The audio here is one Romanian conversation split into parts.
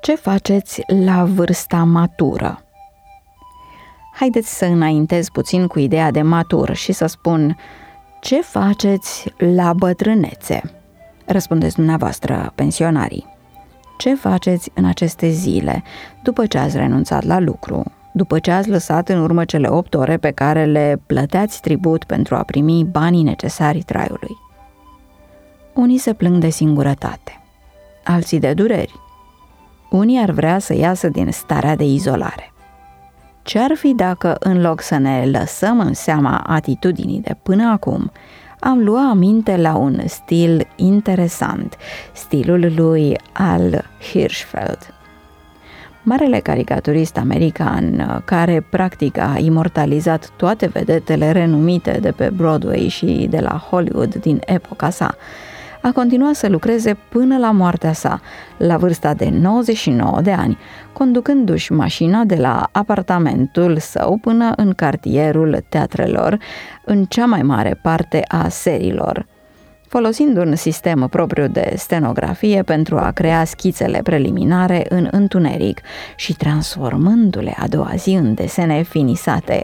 Ce faceți la vârsta matură? Haideți să înaintez puțin cu ideea de matur și să spun: ce faceți la bătrânețe? Răspundeți dumneavoastră, pensionarii. Ce faceți în aceste zile, după ce ați renunțat la lucru, după ce ați lăsat în urmă cele 8 ore pe care le plăteați tribut pentru a primi banii necesari traiului? Unii se plâng de singurătate, alții de dureri. Unii ar vrea să iasă din starea de izolare. Ce-ar fi dacă, în loc să ne lăsăm în seama atitudinii de până acum, am luat aminte la un stil interesant, stilul lui Al Hirschfeld? Marele caricaturist american, care practic a imortalizat toate vedetele renumite de pe Broadway și de la Hollywood din epoca sa, a continuat să lucreze până la moartea sa, la vârsta de 99 de ani, conducându-și mașina de la apartamentul său până în cartierul teatrelor, în cea mai mare parte a seriilor, folosind un sistem propriu de stenografie pentru a crea schițele preliminare în întuneric și transformându-le a doua zi în desene finisate.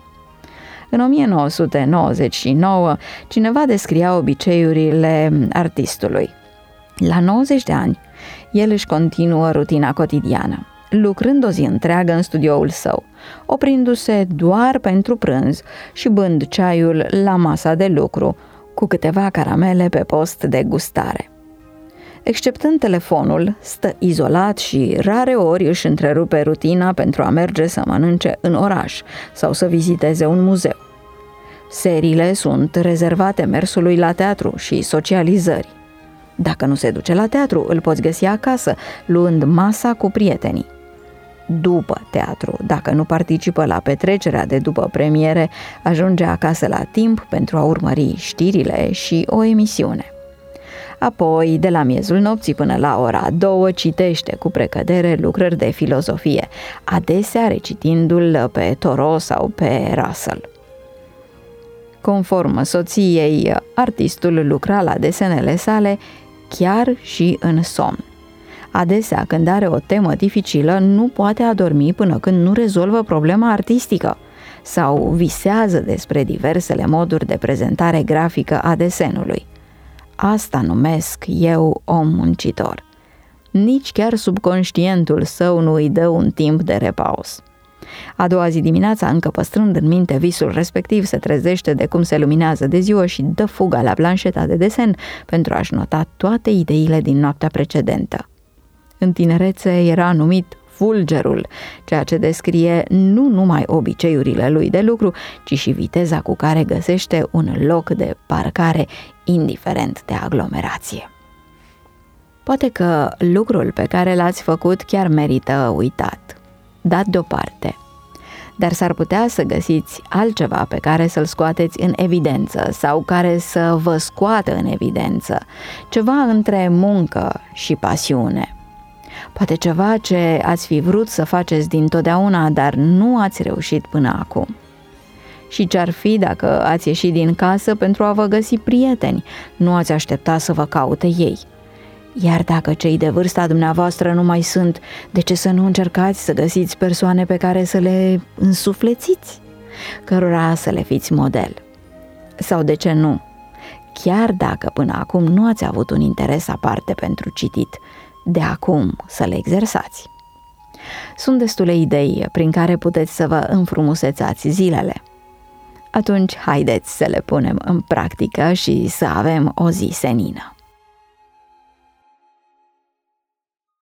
În 1999, cineva descria obiceiurile artistului. La 90 de ani, el își continuă rutina cotidiană, lucrând o zi întreagă în studioul său, oprindu-se doar pentru prânz și bând ceaiul la masa de lucru, cu câteva caramele pe post de gustare. Exceptând telefonul, stă izolat și rare ori își întrerupe rutina pentru a merge să mănânce în oraș sau să viziteze un muzeu. Seriile sunt rezervate mersului la teatru și socializării. Dacă nu se duce la teatru, îl poți găsi acasă, luând masa cu prietenii. După teatru, dacă nu participă la petrecerea de după premiere, ajunge acasă la timp pentru a urmări știrile și o emisiune. Apoi, de la miezul nopții până la ora 2, citește cu precădere lucrări de filozofie, adesea recitindu-l pe Thoreau sau pe Russell. Conform soției, artistul lucra la desenele sale chiar și în somn. Adesea, când are o temă dificilă, nu poate adormi până când nu rezolvă problema artistică sau visează despre diversele moduri de prezentare grafică a desenului. Asta numesc eu om muncitor. Nici chiar subconștientul său nu îi dă un timp de repaus. A doua zi dimineața, încă păstrând în minte visul respectiv, se trezește de cum se luminează de ziua și dă fuga la planșeta de desen pentru a-și nota toate ideile din noaptea precedentă. În tinerețe era numit fulgerul, ceea ce descrie nu numai obiceiurile lui de lucru, ci și viteza cu care găsește un loc de parcare indiferent de aglomerație. Poate că lucrul pe care l-ați făcut chiar merită uitat, dat deoparte, dar s-ar putea să găsiți altceva pe care să-l scoateți în evidență sau care să vă scoată în evidență, ceva între muncă și pasiune. Poate ceva ce ați fi vrut să faceți dintotdeauna, dar nu ați reușit până acum. Și ce-ar fi dacă ați ieșit din casă pentru a vă găsi prieteni, nu ați aștepta să vă caute ei? Iar dacă cei de vârsta dumneavoastră nu mai sunt, de ce să nu încercați să găsiți persoane pe care să le însuflețiți, cărora să le fiți model? Sau de ce nu? Chiar dacă până acum nu ați avut un interes aparte pentru citit, de acum să le exersați. Sunt destule idei prin care puteți să vă înfrumusețați zilele. Atunci haideți să le punem în practică și să avem o zi senină.